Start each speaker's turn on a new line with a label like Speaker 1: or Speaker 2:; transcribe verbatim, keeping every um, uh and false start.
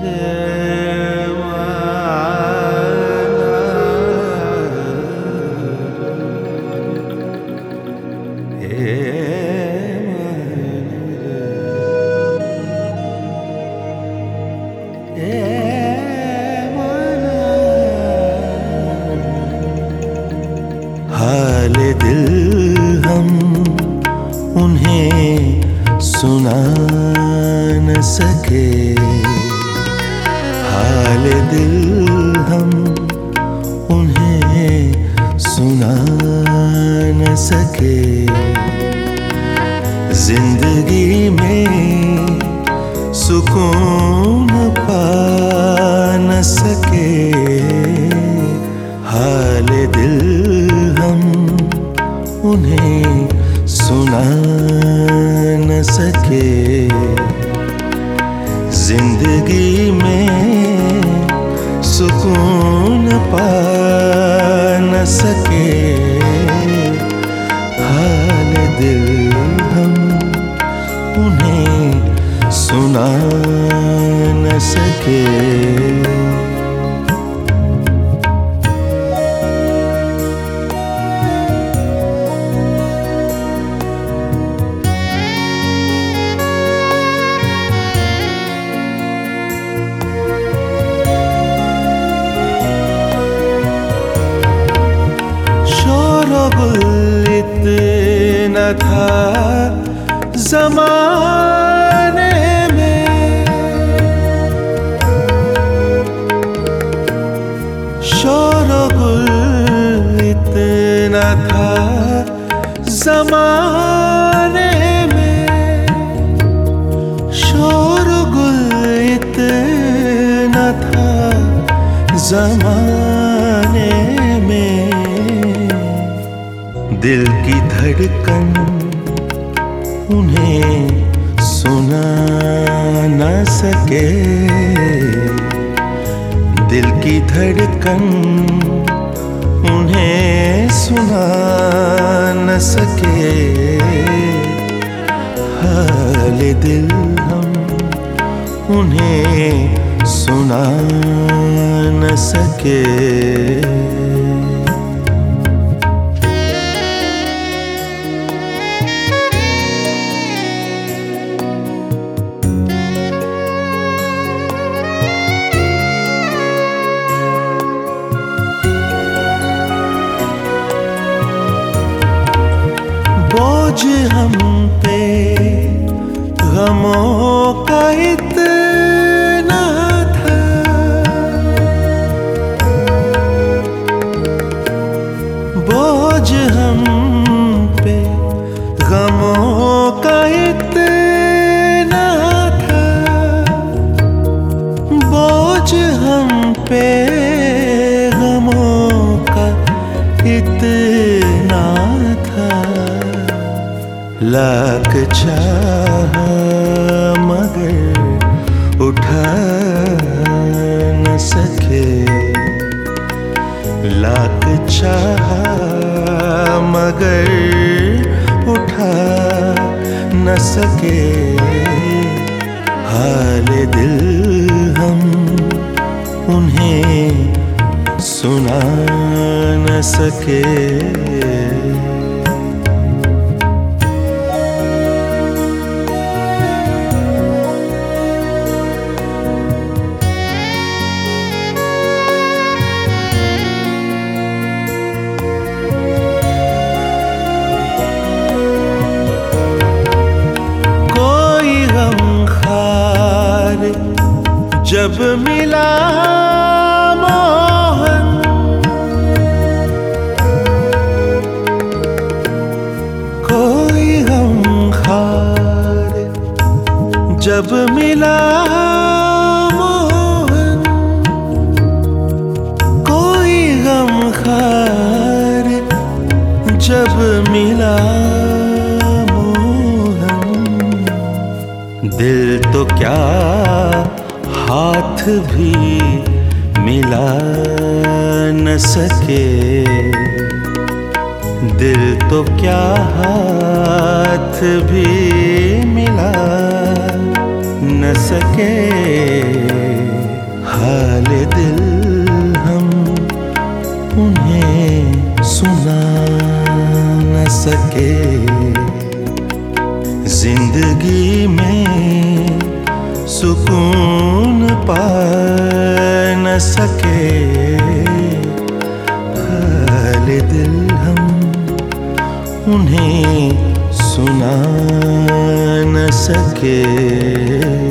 Speaker 1: हाल दिल हम उन्हें सुना न सके, हाल दिल हम उन्हें सुना न सके। जिंदगी में सुकून पा न सके, हाल दिल हम उन्हें सुना न सके। जिंदगी में सुकून पा न सके, हाल दिल हम उन्हें सुना न सके। गुल इतना था ज़माने में, शोर गुल इतना था ज़माने में, शोर गुल इतना था ज़माने में। दिल की धड़कन उन्हें सुना न सके, दिल की धड़कन उन्हें सुना न सके, हाल दिल हम उन्हें सुना न सके। बोझ हम पे गमों का इतना था, बोझ हम पे गमों का इतना था, बोझ हम पे गमों का इतना था। लाख चाहा मगर उठा न सके, लाख चाहा मगर उठा न सके, हाल दिल हम उन्हें सुना न सके। जब मिला मोहन, कोई गमखार जब मिला मोहन, कोई गमखार जब मिला मोहन। दिल तो क्या हाथ भी मिला न सके, दिल तो क्या हाथ भी मिला न सके, हाल दिल हम उन्हें सुना न सके। जिंदगी में सुकून पा न सके, हाल दिल हम उन्हें सुना न सके।